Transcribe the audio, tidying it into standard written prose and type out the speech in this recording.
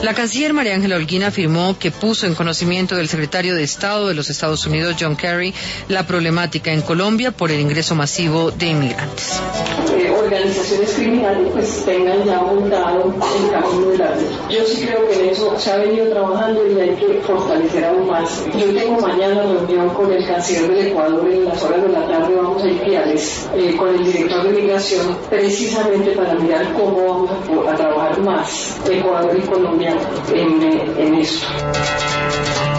La canciller María Ángela Holguín afirmó que puso en conocimiento del secretario de Estado de los Estados Unidos, John Kerry, la problemática en Colombia por el ingreso masivo de inmigrantes. Organizaciones criminales pues tengan ya montado el camino de la ley. Yo sí creo que en eso se ha venido trabajando y hay que fortalecer aún más. Yo tengo mañana reunión con el canciller del Ecuador en las horas de la tarde, vamos a ir con el director de migración, precisamente para mirar cómo vamos a trabajar más Ecuador y Colombia en esto.